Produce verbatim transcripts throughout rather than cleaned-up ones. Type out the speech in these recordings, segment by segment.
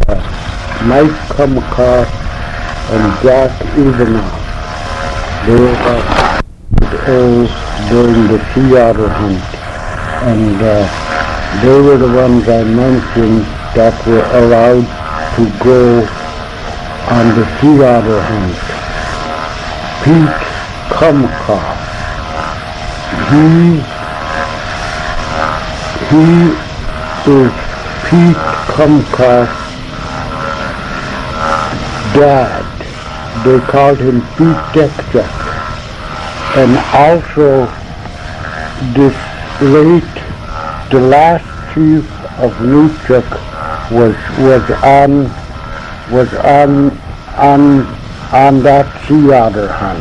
Mike Comacross and Jack Evanoff. They were old during the sea otter hunt, and uh, they were the ones I mentioned that were allowed to go on the sea otter hunt. Pete Comacross, he, he is Pete Comacross' dad. They called him Pete Dexter. And also this late, the last chief of Nutchuk was was on was on on on that sea otter hunt.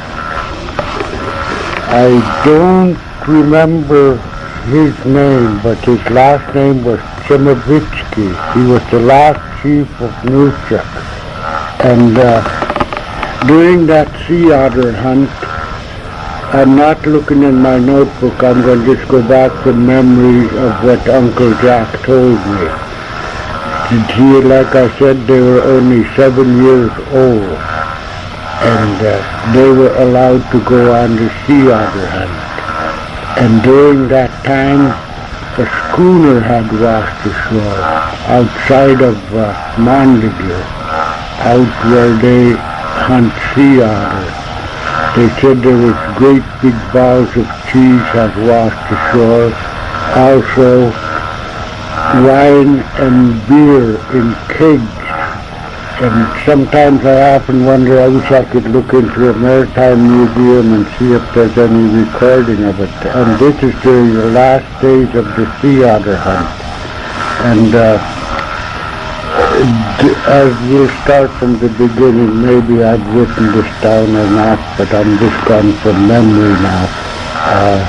I don't remember his name, but his last name was Chemavitsky. He was the last chief of Nutchuk. And uh, during that sea otter hunt, I'm not looking in my notebook. I'm going to just go back from memory of what Uncle Jack told me. He, like I said, they were only seven years old, and uh, they were allowed to go on the sea otter hunt. And during that time, a schooner had washed ashore outside of uh, Montague, out where they hunt sea otter. They said there was great big balls of cheese had washed ashore. Also, wine and beer in kegs. And sometimes I often wonder, I wish I could look into a maritime museum and see if there's any recording of it. And this is during the last days of the sea otter hunt. And uh, as we'll start from the beginning, maybe I've written this down or not, but I'm just going from memory now. Uh,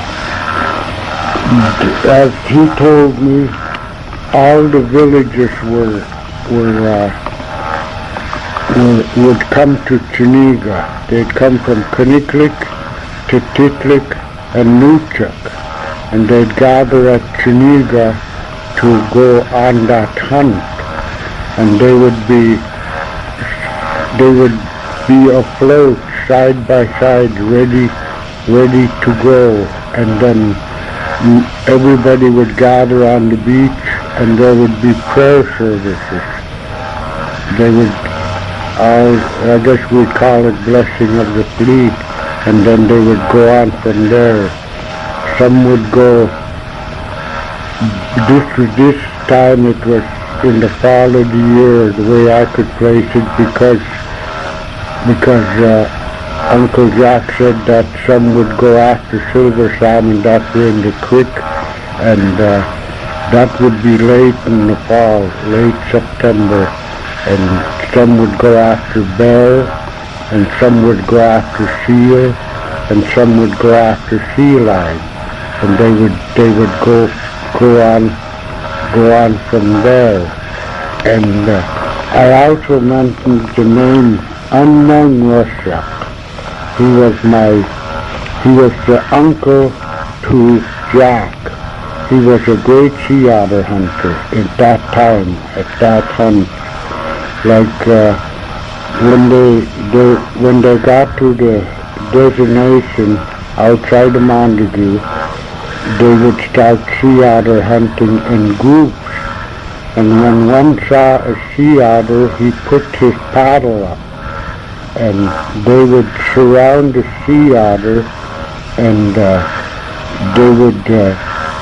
as he told me, all the villagers were were, uh, were would come to Chiniga. They'd come from Kaniklik to Titlik and Nutchuk, and they'd gather at Chiniga to go on that hunt. And they would be, they would be afloat side by side, ready, ready to go. And then everybody would gather on the beach, and there would be prayer services. They would, all, I guess we'd call it blessing of the fleet, and then they would go on from there. Some would go. This this time it was in the fall of the year, the way I could place it, because because uh, Uncle Jack said that some would go after silver salmon that were in the creek, and uh, that would be late in the fall, late September, and some would go after bear, and some would go after seal, and some would go after sea lion, and they would they would go go on. go on from there. And uh, I also mentioned the name Unknown Russia. He was my, he was the uncle to Jack. He was a great sea otter hunter at that time, at that hunt. Like uh, when they, they, when they got to the designation outside of Montague, they would start sea otter hunting in groups, and when one saw a sea otter, he put his paddle up, and they would surround the sea otter, and uh, they would uh,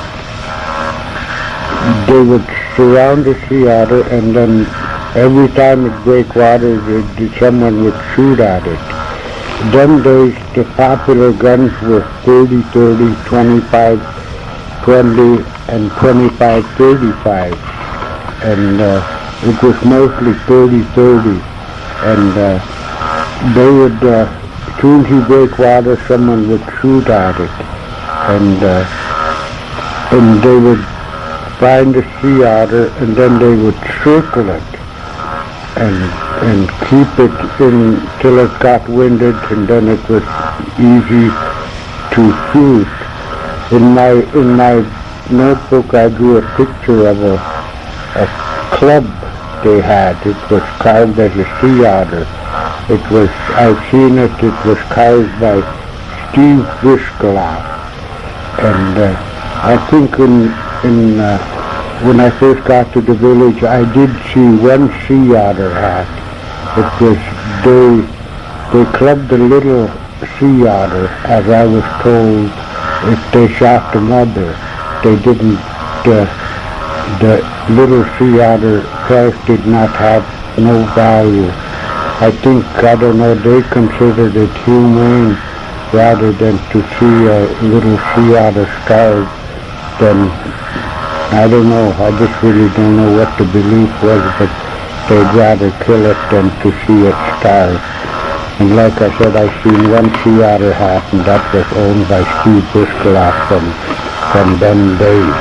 they would surround the sea otter, and then every time it break water, they, someone would shoot at it. Them days, the popular guns were thirty thirty, twenty-five twenty, and twenty-five thirty-five. And uh, it was mostly thirty thirty. And uh, they would, uh, as soon as you break water, someone would shoot at it. And, uh, and they would find the sea otter, and then they would circle it. And and keep it in till it got winded, and then it was easy to shoot. In my in my notebook, I drew a picture of a a club they had. It was carved as a sea otter. It was, I've seen it, it was carved by Steve Wiskaloff. And uh, I think in, in uh, when I first got to the village, I did see one sea otter hat. It was, they, they clubbed the little sea otter, as I was told, if they shot the mother. They didn't, uh, the little sea otter herself did not have no value. I think, I don't know, they considered it humane rather than to see a little sea otter starve. Then, I don't know, I just really don't know what the belief was, but they'd rather kill it than to see it starve. And like I said, I seen one sea otter hat, and that was owned by Steve Wiskaloff from, from them days.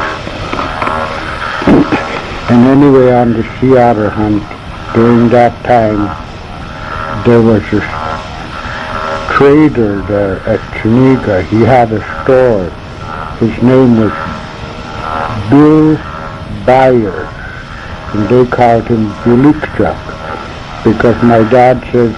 And anyway, on the sea otter hunt, during that time, there was a trader there at Chenega. He had a store. His name was Bill Byers, and they called him Bulikchuk, because my dad said,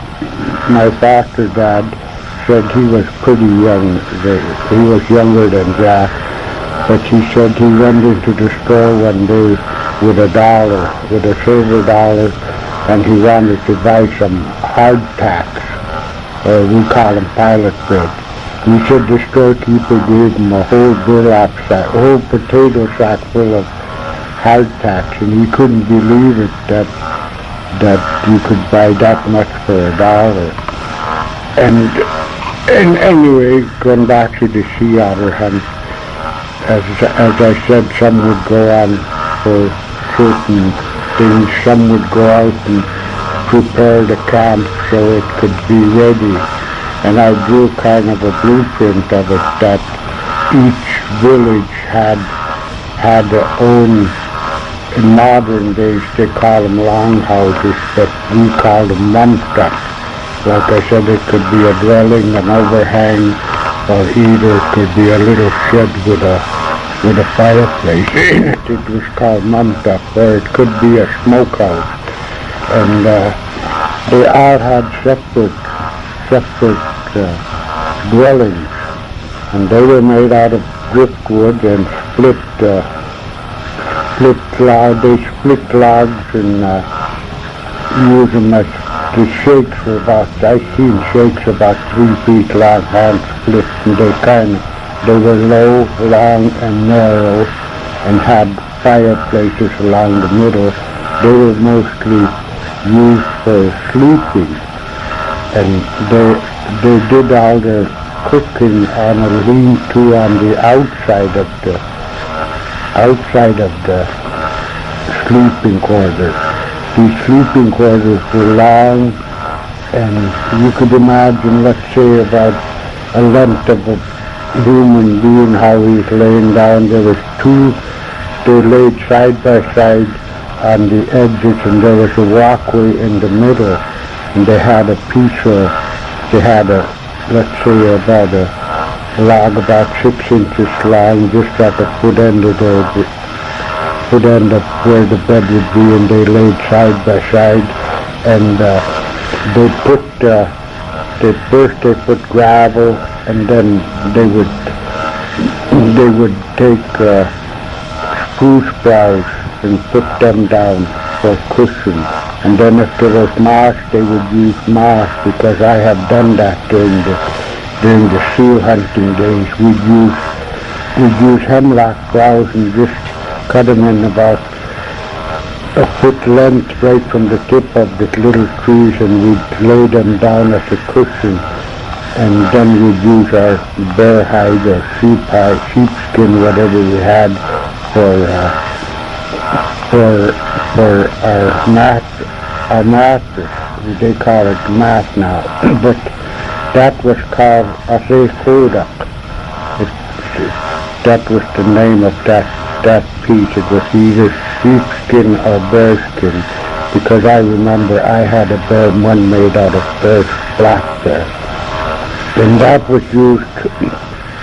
my foster dad said he was pretty young. He was younger than Jack, but he said he went into the store one day with a dollar, with a silver dollar, and he wanted to buy some hardtacks, or we call them pilot bread. He said the storekeeper gave him a whole burlap sack, a whole potato sack full of hardtacks, and he couldn't believe it that that you could buy that much for a dollar. And and anyway, going back to the sea otter hunt, as as I said, some would go on for certain things. Some would go out and prepare the camp so it could be ready. And I drew kind of a blueprint of it, that each village had had their own. In modern days they call them longhouses, but we call them mumtuk. Like I said, it could be a dwelling, an overhang, or either it could be a little shed with a with a fireplace in it. It was called mumtuk, or it could be a smokehouse. And uh, they all had separate separate uh, dwellings, and they were made out of driftwood and split uh, split log. They split logs and uh, use them as the shakes were about. I seen shakes about three feet long, hand split, and they kind of they were low, long, and narrow, and had fireplaces along the middle. They were mostly used for sleeping, and they they did all their cooking on a lean-to on the outside of the outside of the sleeping quarters. These sleeping quarters were long, and you could imagine, let's say, about a length of a human being, how he's laying down. There was two, they laid side by side on the edges, and there was a walkway in the middle, and they had a piece of, they had a, let's say, about a log about six inches long, just at the foot end of the, foot end of where the bed would be, and they laid side by side, and uh, they put, uh, they first they put gravel, and then they would, they would take uh, spruce boughs and put them down for cushion. And then if there was moss, they would use moss, because I have done that during the during the seal hunting days. We'd use we'd use hemlock boughs and just cut them in about a foot length right from the tip of the little trees, and we'd lay them down as a cushion. And then we'd use our bear hide or sheep hide, sheepskin, whatever we had, for uh, for for our mat, our mattress. They call it mat now, but that was called Asay Kodak. That was the name of that that piece. It was either sheepskin or bearskin, because I remember I had a bear, one made out of bear, black bear. And that was used,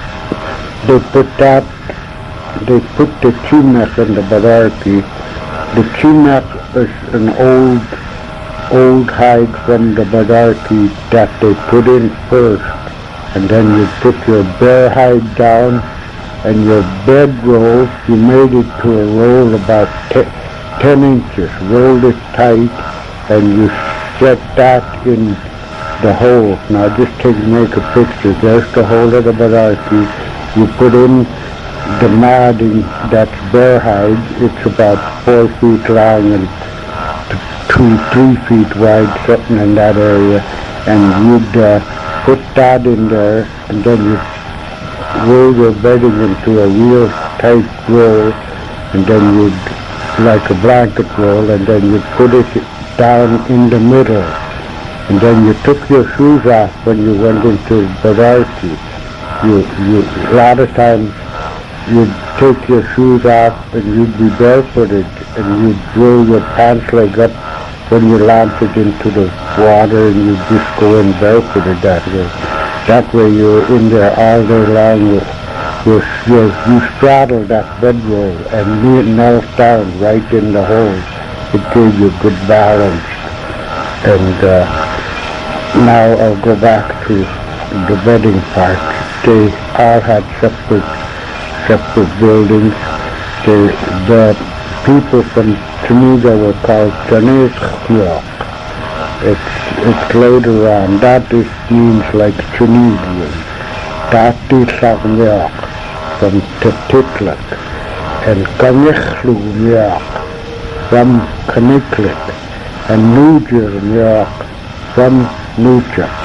they put that, they put the chimney in the Badarki, The chinak is an old, old hide from the Badarki that they put in first, and then you put your bare hide down, and your bed roll, you made it to a roll about te- ten inches, rolled it tight, and you set that in the hole. Now just take make a picture. There's the hole of the Badarki. You put in the matting that's bare hide. It's about four feet long and two, three feet wide, something in that area. And you'd uh, put that in there, and then you roll your bedding into a real tight roll, and then you'd, like a blanket roll, and then you'd put it down in the middle. And then you took your shoes off when you went into Badarki. You, you, a lot of times you'd take your shoes off and you'd be barefooted, and you'd roll your pants leg up when you landed into the water, and you'd just go in barefooted that way. That way you're in there all day long. You, you, you, you straddle that bedroll and kneel knelt down right in the hole. It gave you good balance. And uh, now I'll go back to the bedding part. They all had separate, separate buildings. They, the people from Tunisia were called Tunisians. It's, it's later on. That is means like Tunisian. That is Sagmiak from Tetiklak. And Kanichlumiak from Kaniklik. And Nujirmiak from Nujak.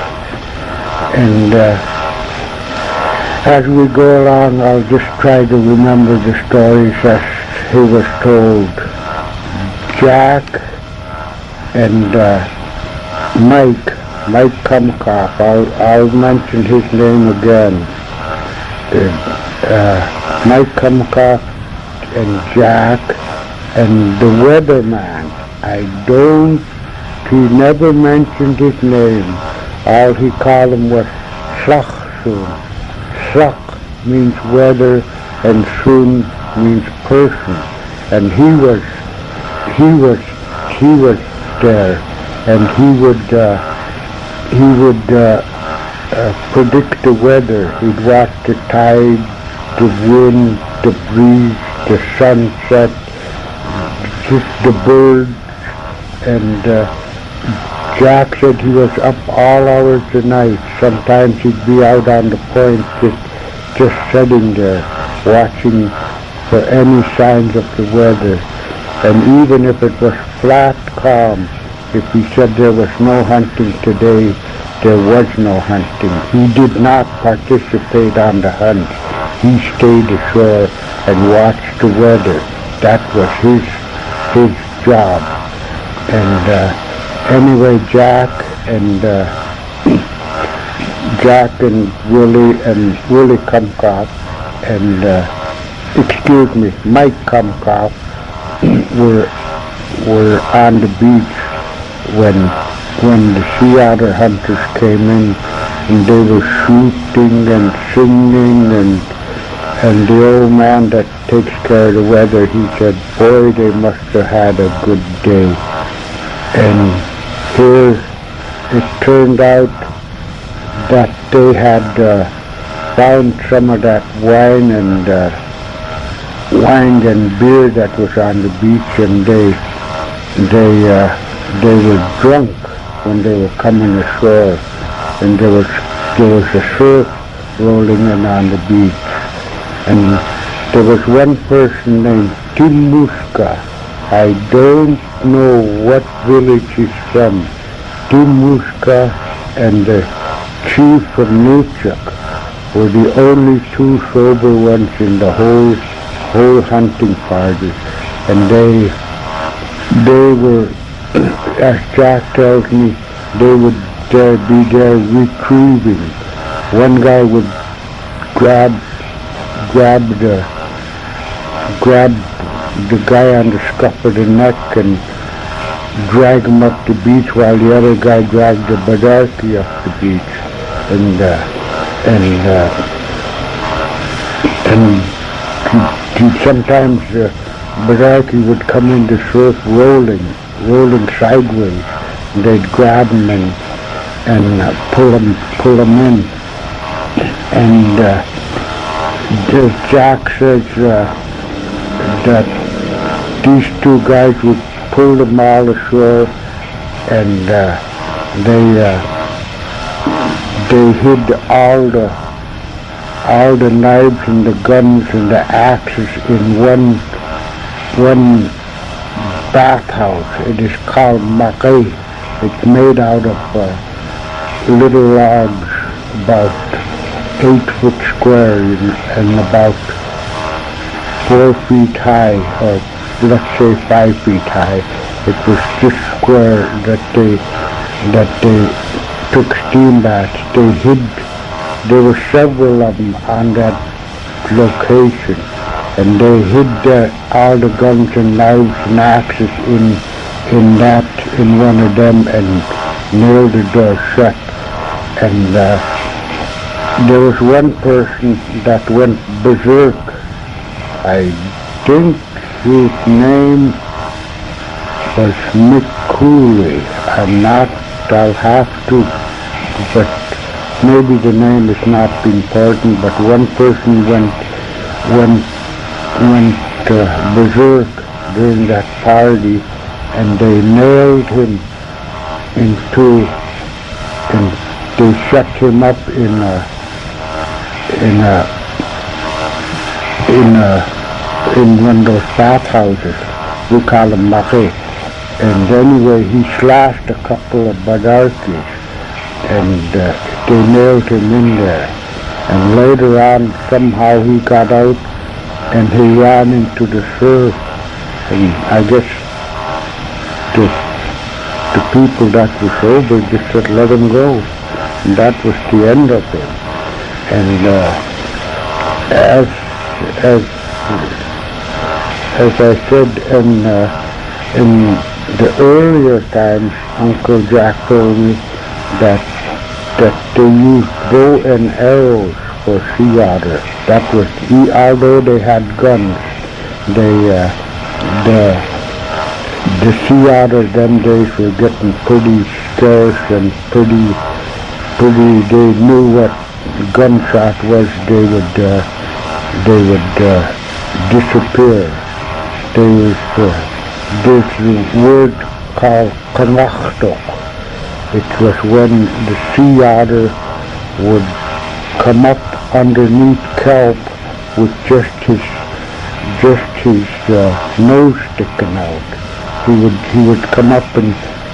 And uh, as we go along, I'll just try to remember the stories as he was told. Jack and uh, Mike, Mike Kumkoff, I'll, I'll mention his name again. Uh, Mike Kumkoff and Jack and the weatherman. I don't, he never mentioned his name. All he called him was Slachsun. Slach means weather and Sun means person. And he was, he was, he was there. And he would uh, he would uh, uh, predict the weather. He'd watch the tide, the wind, the breeze, the sunset, just the birds. And uh, Jack said he was up all hours of the night. Sometimes he'd be out on the point, just just sitting there, watching for any signs of the weather. And even if it was flat calm, if he said there was no hunting today, there was no hunting. He did not participate on the hunt. He stayed ashore and watched the weather. That was his his job. And uh, anyway, Jack and uh, Jack and Willie and Willie Kumkoff and uh, excuse me, Mike Kumkoff were were on the beach when when the sea otter hunters came in, and they were shooting and singing, and and the old man that takes care of the weather, he said, boy, they must have had a good day. And here it turned out that they had uh, found some of that wine and uh, wine and beer that was on the beach, and they they uh, they were drunk when they were coming ashore, and there was there was a surf rolling in on the beach, and there was one person named Timushka. I don't know what village he's from. Timushka and the chief from Nuchak were the only two sober ones in the whole whole hunting party, and they they were, as Jack tells me, they would uh, be there retrieving. One guy would grab grab the grab the guy on the scuff of the neck and drag him up the beach, while the other guy dragged the Badarki up the beach, and uh, and uh, and he, he sometimes uh, Berarkey would come in the surf rolling, rolling sideways. And they'd grab him and, and uh, pull him, pull him in. And uh, as Jack says uh, that these two guys would pull them all ashore, and uh, they uh, they hid all the all the knives and the guns and the axes in one one bathhouse. It is called Mackay. It's made out of uh, little logs, about eight foot square and, and about four feet high, or let's say five feet high. It was just square that they that they took steam baths. They hid. There were several of them on that location, and they hid the, all the guns and knives and axes in in that in one of them and nailed the door shut. And uh, there was one person that went berserk. I think his name was Mick Cooley. I'm not, I'll have to, but maybe the name is not important, but one person went, went, went uh, berserk during that party, and they nailed him into, and they shut him up in a, in a, in a, in one of those bathhouses. We call them Mackay. And anyway, he slashed a couple of Berarkeys, and uh, they nailed him in there. And later on, somehow he got out, and he ran into the surf. And I guess the, the people that were sober just said, let him go. And that was the end of him. And uh, as, as, as I said in, uh, in the earlier times, Uncle Jack told me that that they used bow and arrows for sea otter. That was, he, although they had guns, they uh, the the sea otter them days were getting pretty scarce and pretty pretty. They knew what gunshot was. They would uh, they would uh, disappear. There was uh, There's a word called kanachtok. It was when the sea otter would come up underneath kelp with just his just his uh, nose sticking out. He would he would come up, and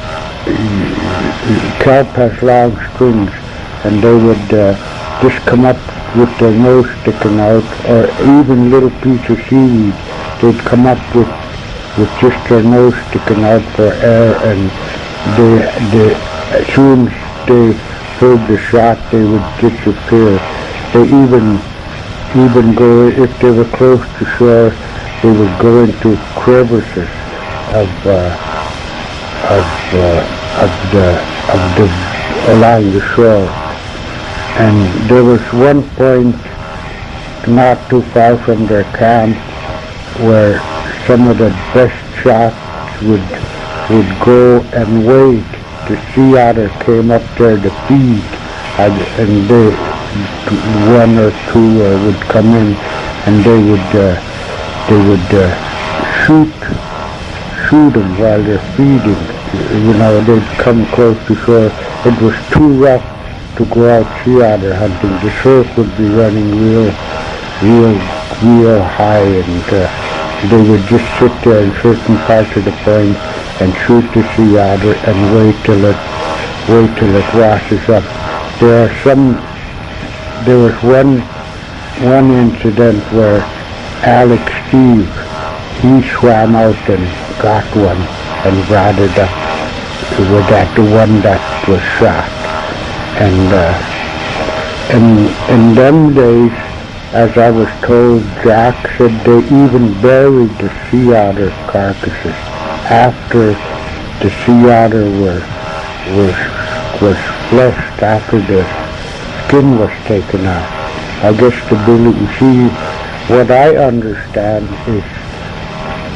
uh, kelp has long strings, and they would uh, just come up with their nose sticking out, or even little piece of seaweed. They'd come up with with just their nose sticking out for air, and they, they, as soon as they heard the shot, they would disappear. They even, even go, if they were close to shore, they would go into crevices of, uh, of, uh, of the, of the, along the shore. And there was one point not too far from their camp where some of the best shots would would go and wait. The sea otter came up there to feed, and, and they, one or two uh, would come in, and they would uh, they would uh, shoot shoot them while they're feeding. You know, they'd come close to shore. It was too rough to go out sea otter hunting. The surf would be running real, real, real high, and uh, they would just sit there in certain parts of the point and shoot the sea otter and wait till it wait till it washes up. There are some. There was one one incident where Alex Steve, he swam out and got one and brought it up with that the one that was shot. And uh, in in them days, as I was told, Jack said they even buried the sea otter carcasses after the sea otter were, was, was fleshed, after the skin was taken off. I guess the belief, you see, what I understand is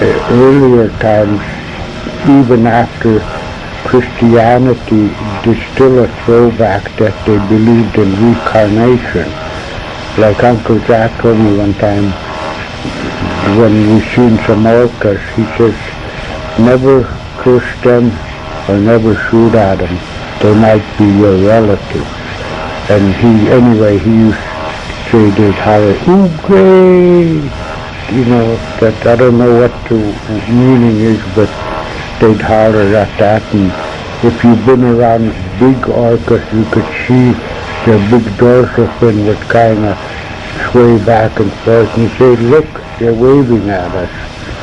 uh, earlier times, even after Christianity, there's still a throwback that they believed in reincarnation. Like Uncle Jack told me one time, when we seen some orcas, he says, never curse them or never shoot at them. They might be your relatives. And he, anyway, he used to say they'd holler, "Oogray!" You know, that I don't know what the meaning is, but they'd holler at that. And if you've been around big orcas, you could see their big dorsal fin would kind of sway back and forth, and you say, look, they're waving at us.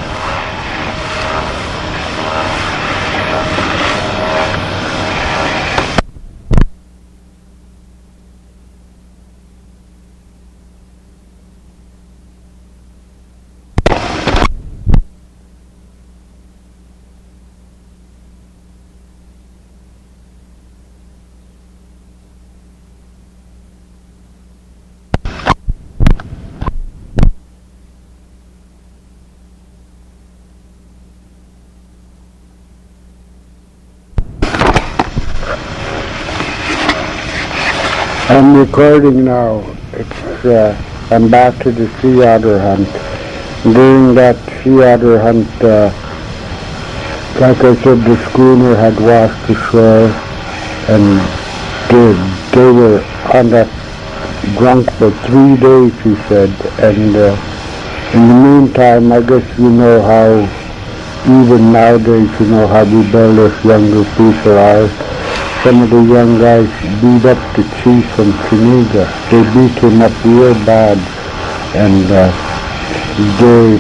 I'm recording now. It's, uh, I'm back to the sea otter hunt. During that sea otter hunt, uh, like I said, the schooner had washed ashore, and they, they were on that drunk for three days, he said. And uh, in the meantime, I guess you know how, even nowadays, you know how rebellious younger people are. Some of the young guys beat up the chief from Chenega. They beat him up real bad, and uh, they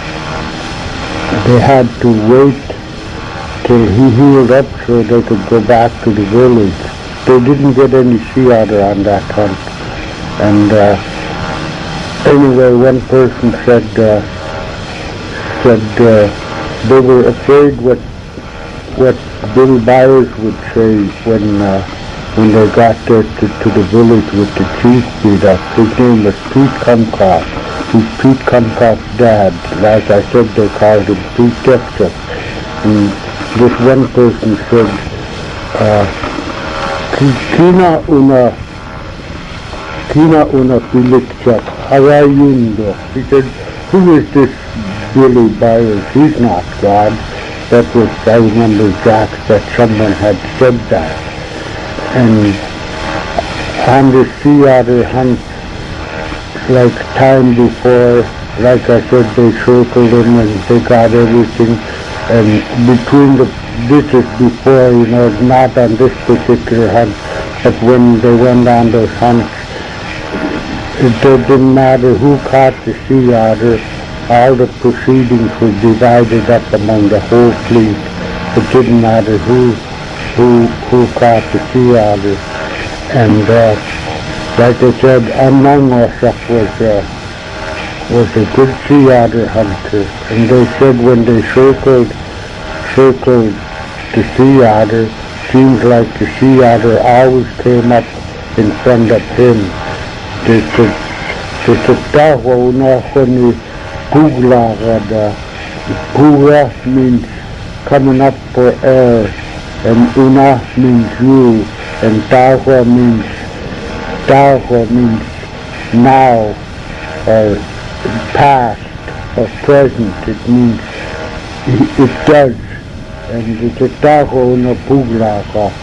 they had to wait till he healed up so they could go back to the village. They didn't get any sea otter on that hunt. And uh, anyway, one person said uh, said uh, they were afraid what what Bill Byers would say when uh, when they got there to, to the village with the chief beat up. His name was Pete Comcoff. He's Pete Comcoff's dad. Like I said, they called him Pete Dexter. And this one person said, uh, Kina una Kina una Pilikchak, Harayundo. He said, who is this Billy Byers? He's not God. That was, I remember, Jack, that someone had said that. And on the sea otter hunt, like time before, like I said, they circled him and they got everything. And between the, this is before, you know, not on this particular hunt, but when they went on those hunts, it didn't matter who caught the sea otter. All the proceedings were divided up among the whole fleet. It didn't matter who who who caught the sea otter. And uh, like I said, Anangosuk was uh, was a good sea otter hunter. And they said when they circled circled the sea otter, seems like the sea otter always came up in front of him. They said, they said, "Tahu na kuni." Pugla, uh, Puga means coming up for air, and Una means you, and Tahua means, Tahua means now, or past, or present. It means, it does, and it's a Tahua Una Pugla,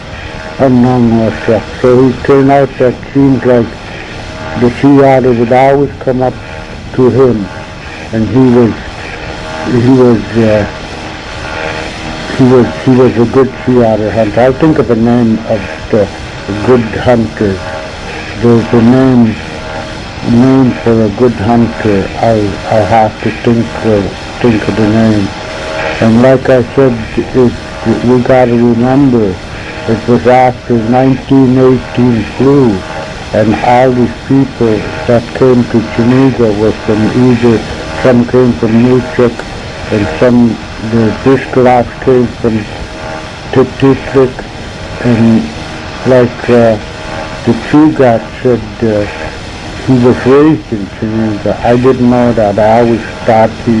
uh, so it turned out that seems like the sea otter would always come up to him. And he was, he was, uh, he was, he was a good sea otter hunter. I'll think of a name of the good hunters. There's a name, name for a good hunter. I'll, I'll have to think, uh, think of the name. And like I said, it, we got to remember, it was after nineteen eighteen flu, and all these people that came to Chenega were from either. Some came from Newchuk, and some, the Bristoloffs came from Tiktik, and like uh, the Chugat said, uh, he was raised in Chenega. I didn't know that. I always thought he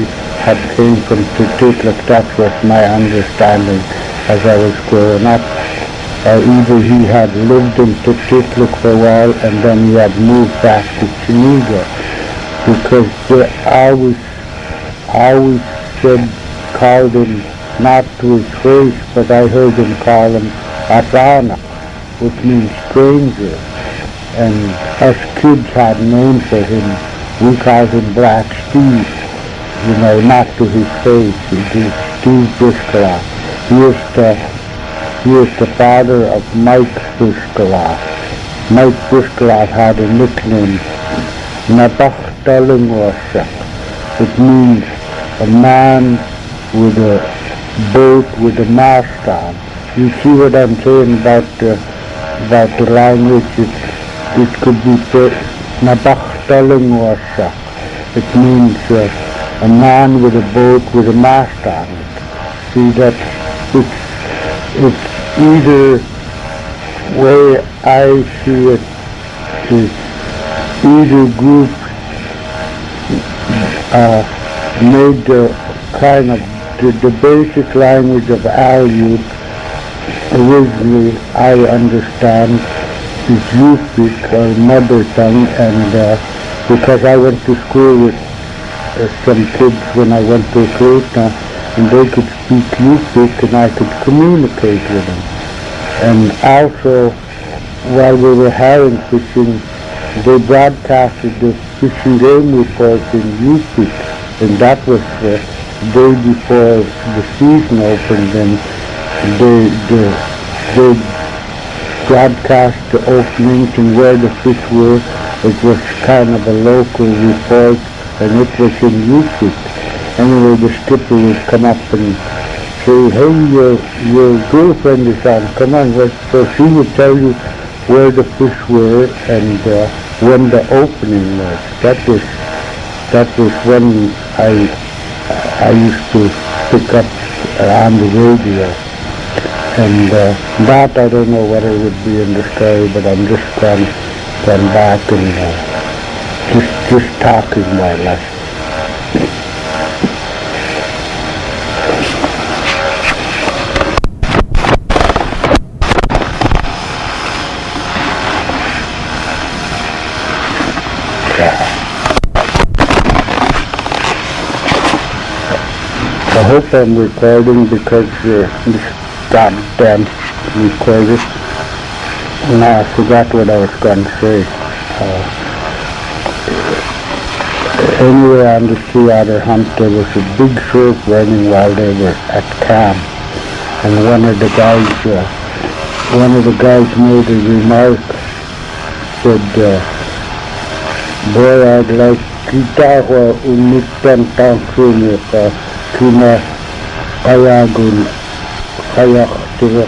had came from Tutitluk. That was my understanding as I was growing up. Or either he had lived in Tutitluk for a while and then he had moved back to Chenega, because they always, always said, called him not to his face, but I heard him call him Asana, which means stranger. And us kids had names for him. We called him Black Steve, you know, not to his face. He was Steve Bushclaw. He is the, he is the father of Mike Bushclaw. Mike Bushclaw had a nickname, Nabachtalingwashak. It means a man with a boat with a mast on. You see what I'm saying about the, about the language? It, it could be Nabachtalingwashak. It means uh, a man with a boat with a mast on it. See, that it's, it's either way I see it is either group uh, made the kind of the, the basic language of Aleut originally, I understand, is Yupik or mother tongue, and uh, because I went to school with uh, some kids when I went to Krishna, and they could speak Yupik and I could communicate with them. And also, while we were herring fishing, they broadcasted the fishing game report in Yupik, and that was the day before the season opened, and they, they, they broadcast the openings and where the fish were. It was kind of a local report, and it was in Yupik. Anyway, the skipper would come up and say, hey, your, your girlfriend is on, come on. So she would tell you where the fish were and uh, when the opening was. That was, that was when I, I used to pick up on the radio. And uh, that, I don't know what it would be in the story, but I'm just gone, gone back and uh, just, just talking more or less. I hope I'm recording, because uh, this goddamn recorder. No, I forgot what I was going to say. Uh, anyway, on the Sea Otter hunt, there was a big surf running while they were at camp, and one of the guys, uh, one of the guys made a remark. Said, uh, "Boy, I'd like Kitahwa unitan tangsunya ka kina kayagun kayak tira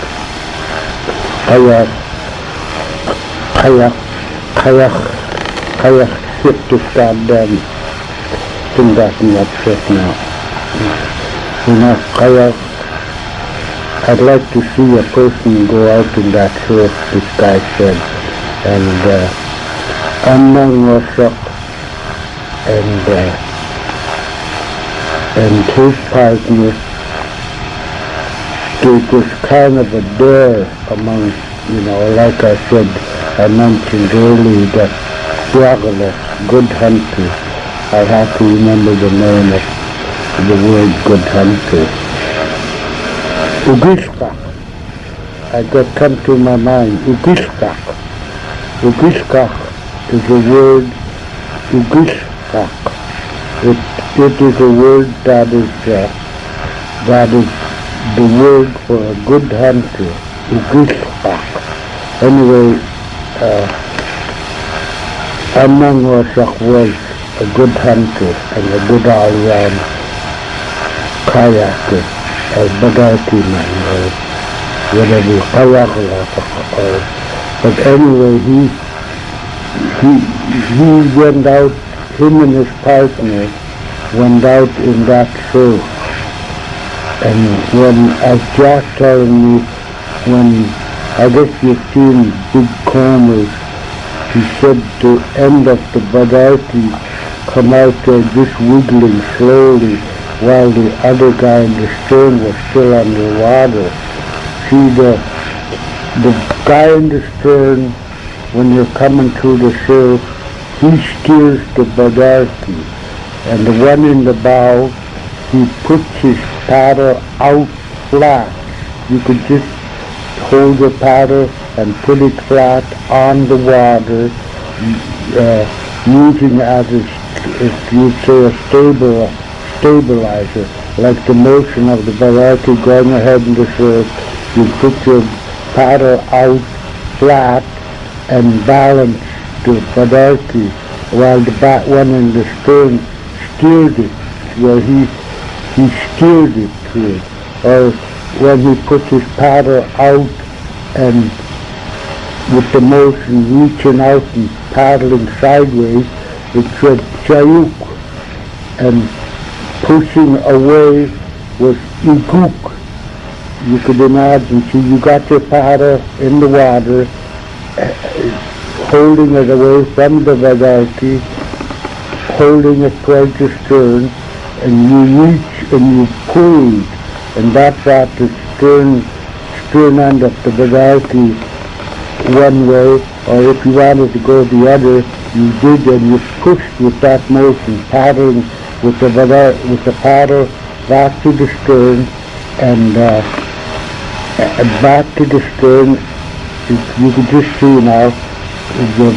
kayak kayak kayak kayak ship to goddamn thing got me upset now. You know, kayak, I'd like to see a person go out in that surf," this guy said, and uh, Amang Wasak and uh, and his partner, it was kind of a dare among, you know, like I said, I mentioned earlier that Swagala, good hunter, I have to remember the name of the word good hunter. Ugiskak, I got come to my mind, Ugiskak. Ugiskak is a word, Ugiskak. It, it is a word that is, uh, that is the word for a good hunter, Ugiskak. Anyway, uh, Amang Wasak was a good hunter and a good all-round kayaker, or bagati man, or whatever, kayak or, but anyway, he, he, he went out, him and his partner went out in that surf. And when, as Jack telling me, when, I guess you've seen big combers, he said the end of the Badarti come out there just wiggling slowly while the other guy in the stern was still underwater. See, the, the guy in the stern, when you're coming through the surf, he steers the Badarki, and the one in the bow, he puts his paddle out flat. You could just hold the paddle and put it flat on the water, uh, using as a, if you'd say a stable, stabilizer, like the motion of the Badarki going ahead in the surf. You put your paddle out flat and balance the Badarki, while the back one in the stern steered it, where he he steered it through. Or when he put his paddle out and with the motion reaching out and paddling sideways, it said Chayuk, and pushing away was Iguk. You could imagine, see, you got your paddle in the water, holding it away from the Badarki, holding it towards the stern, and you reach and you pull, and that's at the stern, stern end of the Badarki one way, or if you wanted to go the other, you did, and you pushed with that motion, paddling with the Badar, with the paddle back to the stern, and uh, back to the stern. You could just see now, the,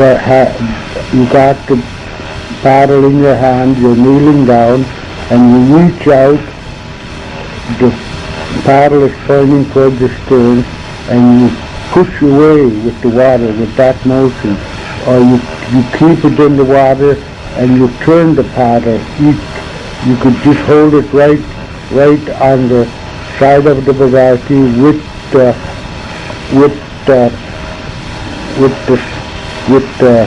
you got the paddle in your hand, you're kneeling down, and you reach out, the paddle is turning towards the stern, and you push away with the water with that motion, or you, you keep it in the water, and you turn the paddle. You, you could just hold it right, right on the side of the Badarki with the, with the, with the, with the,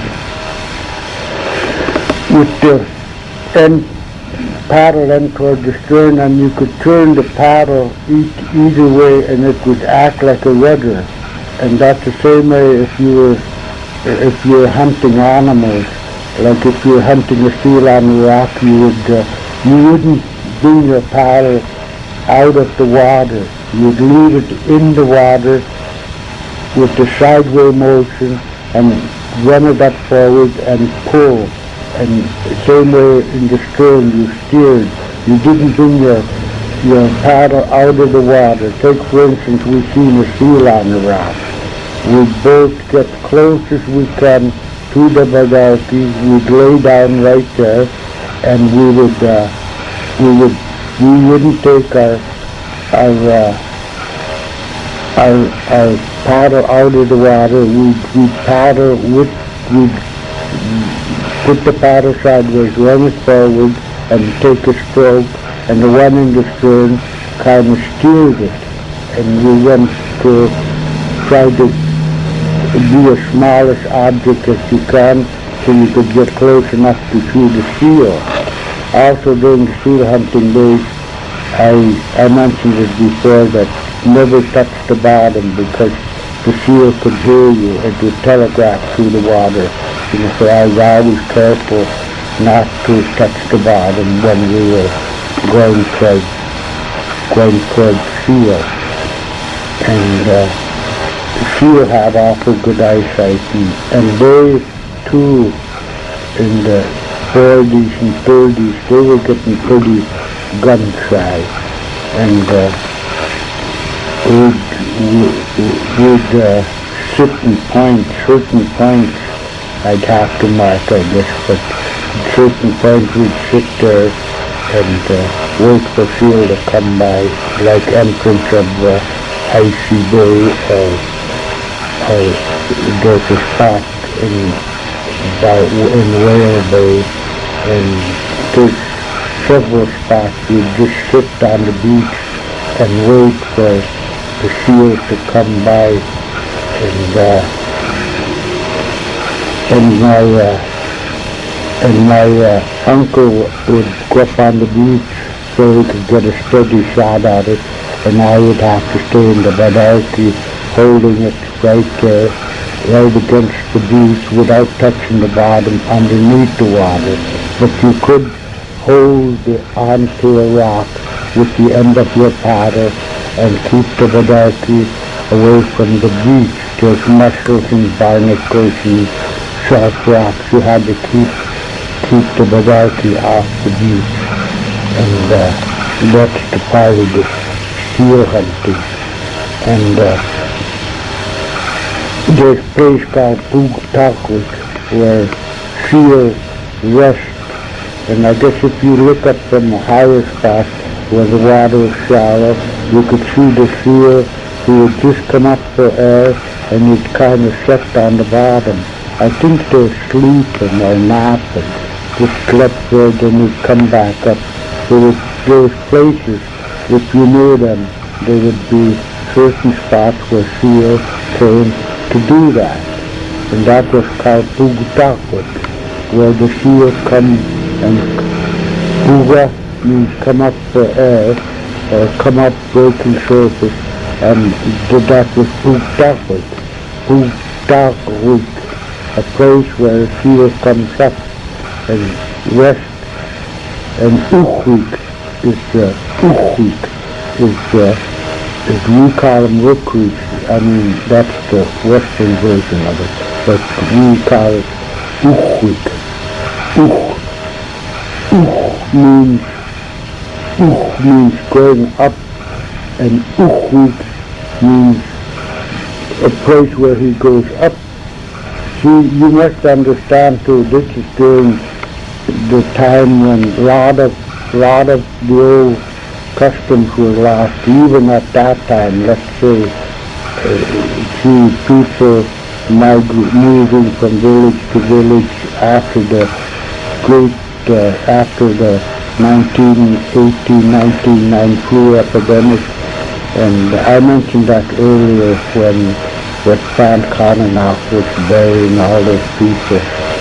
with the end, paddle end toward the stern, and you could turn the paddle each, either way, and it would act like a rudder. And that's the same way if you were, if you were hunting animals. Like if you were hunting a seal on a rock, you would, uh, you wouldn't bring your paddle out of the water. You'd leave it in the water with the sideways motion and run it up forward and pull. And the same way in the stern you steered. You didn't bring your, your paddle out of the water. Take for instance, we've seen a seal on the rock. We both get close as we can to the Badarki. We'd lay down right there, and we would, uh, we would, we wouldn't take our, our, uh, our, our paddle out of the water. We'd, we'd paddle with, we'd put the paddle sideways, run it forward, and take a stroke, and the one in the stern kind of steered it, and we went to try to be as smallest object as you can so you could get close enough to see the seal. Also during the seal hunting days, I, I mentioned it before that never touch the bottom because the seal could hear you. It would telegraph through the water. You know, so I was always careful not to touch the bottom when we were going towards, going towards seal. And uh, seal have awful good eyesight, and, and they too, in the forties and thirties, they were getting pretty gun shy, and uh, would, would uh, certain points, certain points I'd have to mark, I guess, but certain points we'd sit there and uh, wait for seal to come by, like entrance of uh, Icy Bay, or Uh, there's a spot in, about, in Whale Bay, and there's several spots you just sit on the beach and wait for the seals to come by, and uh, and my uh, and my uh, uncle would go up on the beach so he could get a steady shot at it, and I would have to stay in the Badarki holding it right there, right against the beach without touching the bottom underneath the water. but you could hold onto a rock with the end of your paddle and keep the bidarky away from the beach. There's mussels and barnacles and sharp rocks. You had to keep keep the bidarky off the beach. And uh, that's the part of the seal hunting. And uh, there's a place called Pugtakwik where seal rest. And I guess if you look up from a higher spot where the water is shallow, you could see the seal who would just come up for air and you'd kind of sit on the bottom. I think they're sleeping or napping. Just slept there, then you'd come back up. So there's, there's places, if you knew them, there would be certain spots where seal came to do that. And that was called Pugtakwik, where the seal come and Puga means come up for air, or come up breaking surface, and that was Pugtakwik. Pugtakwik, a place where a seal comes up and rest. And Ukwik is uh, Ukwik is uh, is we call them Rookwik. I mean that's the western version of it, but we call it Ukwik. Uk. Uk means Uk means going up, and Ukwik means a place where he goes up. See, you must understand too, this is during the time when a lot of, lot of the old customs were lost. Even at that time, let's say, uh, see people migrate, moving from village to village after the great, uh, after the nineteen eighteen nineteen nine flu epidemic. And I mentioned that earlier when, when Frank Conenoff was burying all those people.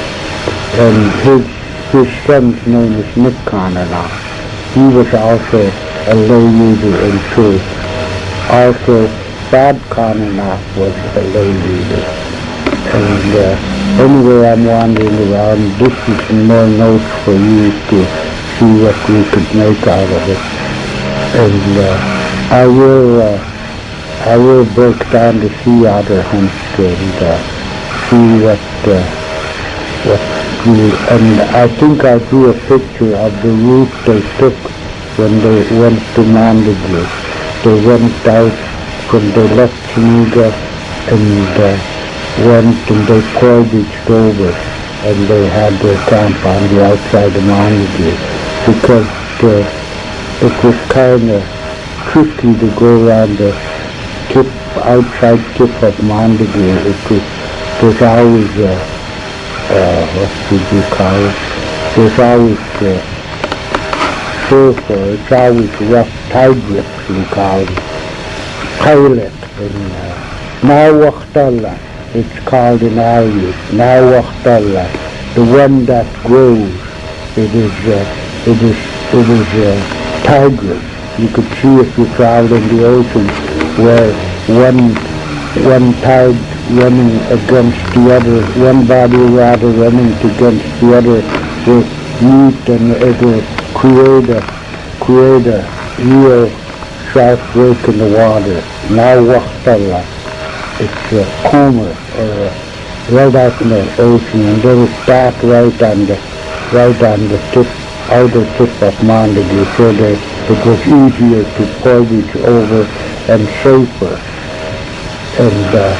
And his His son's name is Nick Conenoff. He was also a lay leader in truth. Also, Bob Conenoff was a lay leader. And uh, anyway, I'm wandering around. This is some more notes for you to see what we could make out of it. And uh, I will, uh, I will break down the sea otter hunts and uh, see what, uh, what. And I think I drew a picture of the route they took when they went to Montague. They went out from the left Chenega and uh, went and they portaged over, and they had their camp on the outside of Montague because uh, it was kind of tricky to go around the tip, outside tip of Montague. It was, there's always a Uh, what would you call it? There's always uh, surf, or it's always rough tide grips, we call it. Pilot in uh, Nawachtala, it's called in Irish. Nawachtala, the one that grows. It is, uh, it is, it is uh, tide grips. You could see if you travel in the ocean where one, one tide running against the other, one body of water running against the other will meet, and it will create a, create a real sharp break in the water. Nawachtala, it's a comber, or a, right out in the ocean, and they will start right on the, right on the tip, outer tip of Montague, so that it was easier to portage over and safer. And uh,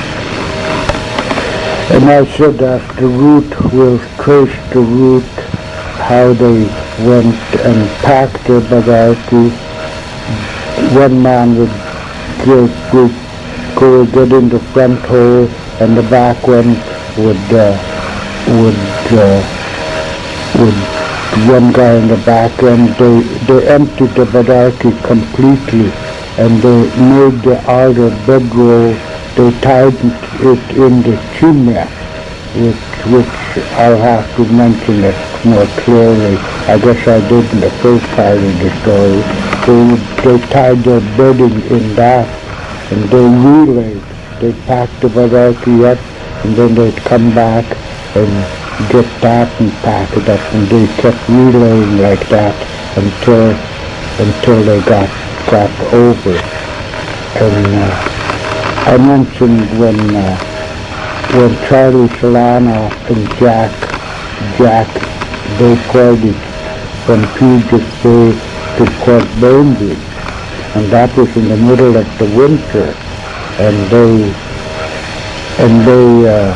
And I said that the route will trace the route, how they went and packed their bidarky. One man would go, would go get in the front hole, and the back one would uh, would uh, would one guy in the back end. They they emptied the bidarky completely, and they made the outer bedroll. They tied it in the chimney, which, which I'll have to mention it more clearly. I guess I did in the first part of the story. They, they tied their bedding in that, and they relayed. They packed the bidarky up, and then they'd come back and get that and pack it up, and they kept relaying like that until until they got got over. And uh, I mentioned when uh, when Charlie Solano and Jack Jack they floated from Puget Bay to Port Bainbridge, and that was in the middle of the winter, and they and they. Uh,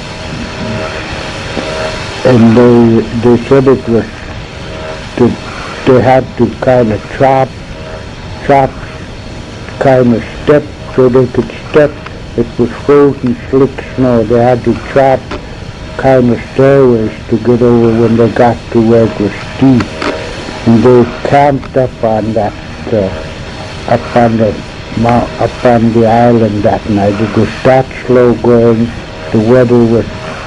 And they they said it was to, they had to kind of chop chop kind of step so they could step. It was frozen slick snow. They had to chop kind of stairways to get over when they got to where it was steep. And they camped up on that uh, up on the mount, up on the island that night. It was that slow going. The weather was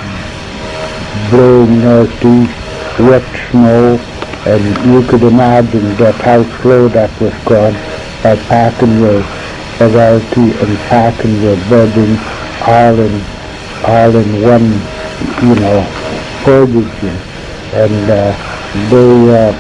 blowing northeast, wet snow, and you could imagine that how slow that was going by packing your variety and packing your bedding all in all in one, you know, portage. And uh, they uh,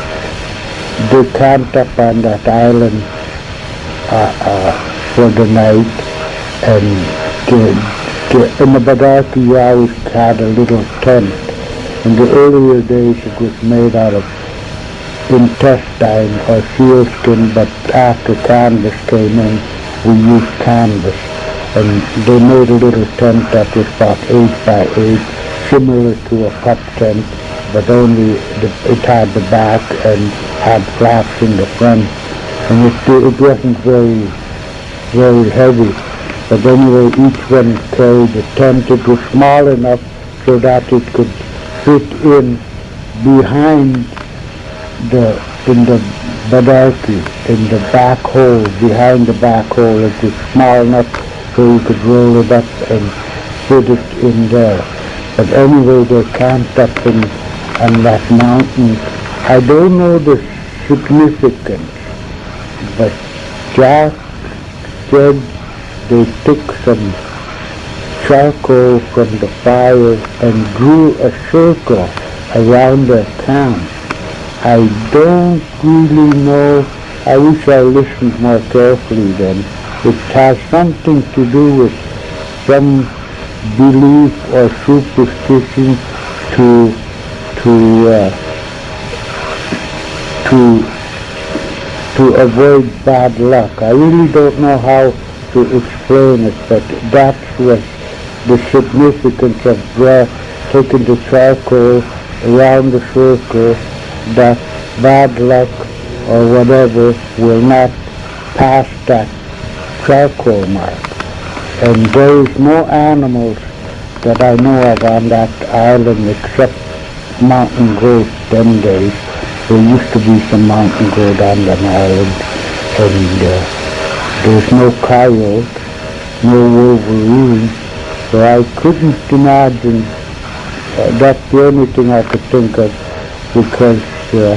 they camped up on that island uh, uh, for the night, and they, in the Badarki, you always had a little tent. In the earlier days, it was made out of intestine or sealskin, but after canvas came in, we used canvas. And they made a little tent that was about eight by eight, similar to a pup tent, but only the, it had the back and had flaps in the front. And it, it wasn't very, very heavy. But anyway, each one carried a tent. It was small enough so that it could fit in behind the, in the Badarki, in the back hole, behind the back hole. It was small enough so you could roll it up and fit it in there. But anyway, they camped up in, on that mountain. I don't know the significance, but Jack said they took some charcoal from the fire and drew a circle around their camp. I don't really know. I wish I listened more carefully then. It has something to do with some belief or superstition to to uh, to to avoid bad luck. I really don't know how to explain it, but that's what the significance of uh, taking the charcoal around the circle, that bad luck or whatever will not pass that charcoal mark. And there is no animals that I know of on that island except mountain goats them days. There used to be some mountain goat on the island, and uh, there's no coyote, no wolverine, so I couldn't imagine. Uh, that's the only thing I could think of, because uh,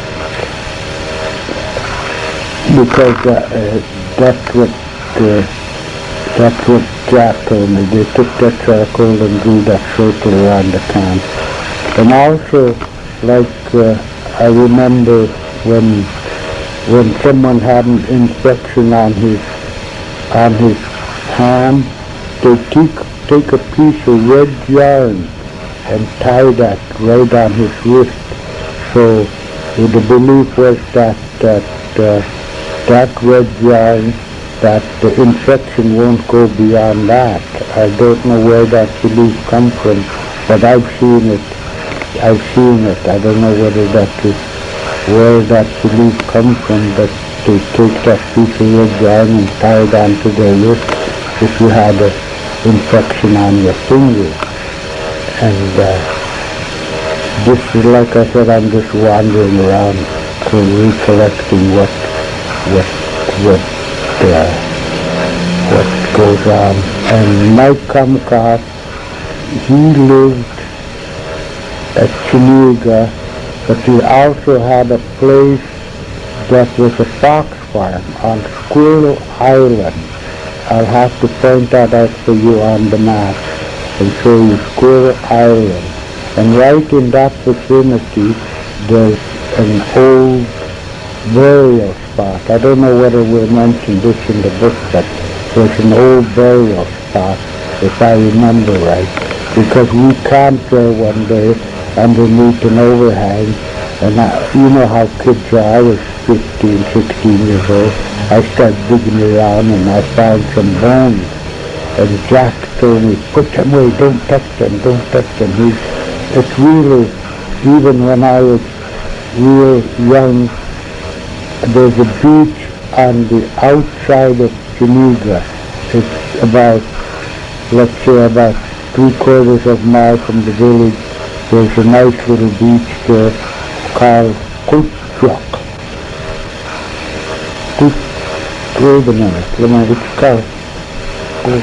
because uh, uh, that's what uh, that's what Jack told me. They took that charcoal and drew that circle around the camp. And also, like uh, I remember when when someone had an infection on his on his hand, they take take a piece of red yarn and tie that right on his wrist. So uh, the belief was that that uh, that red yarn, that the infection won't go beyond that. I don't know where that belief comes from, but I've seen it. I've seen it. I don't know whether that is where that belief comes from, but they take that piece of red yarn and tie it onto their wrist if you had an infection on your finger. And uh, this is, like I said, I'm just wandering around, so recollecting what what what uh, what goes on. And Mike Comcott, he lived at Chenega, but he also had a place that was a fox farm on Squirrel Island. I'll have to point that out for you on the map and show you Squirrel Island. And right in that vicinity, there's an old burial spot. I don't know whether we mentioned this in the book, but there's an old burial spot, if I remember right, because we camped there one day underneath an overhang, and I, you know how kids are. I was fifteen, sixteen years old. I started digging around and I found some bones, and Jack told me, put them away, don't touch them, don't touch them. He, it's really, even when I was real young, there's a beach on the outside of Geneva. It's about, let's say, about three quarters of a mile from the village. There's a nice little beach there called Kutchuk. Kut, wait a minute, let me, it's called Kut.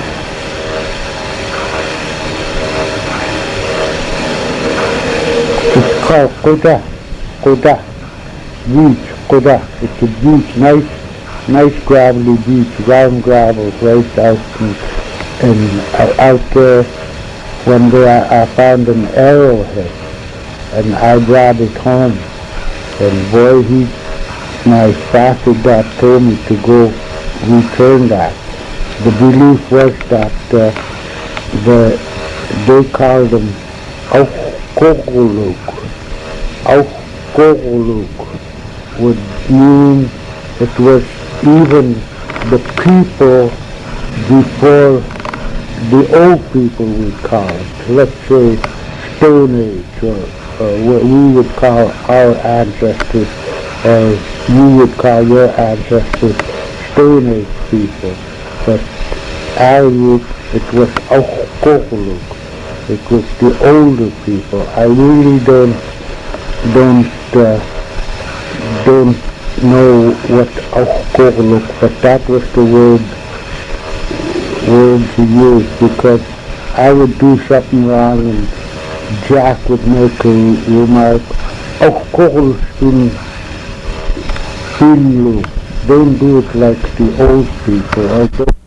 It's called Kuda, Kuda, beach, Kuda. It's a beach, nice, nice gravelly beach, round gravel, right out in, in, uh, out there. One day I, I found an arrowhead, and I brought it home, and boy, he, my father dad told me to go return that. The belief was that uh, the, they called them Auchkogeluk. Auchkogeluk would mean it was even the people before the old people would call it, let's say Stone Age, or, or what we would call our ancestors, or you would call your ancestors Stone Age people. But our youth, it was Auchkogeluk. It was the older people. I really don't, don't, uh, don't know what Auchkogeluk, but that was the word word to use, because I would do something wrong and Jack would make a remark, of course, in Finlu, don't do it like the old people.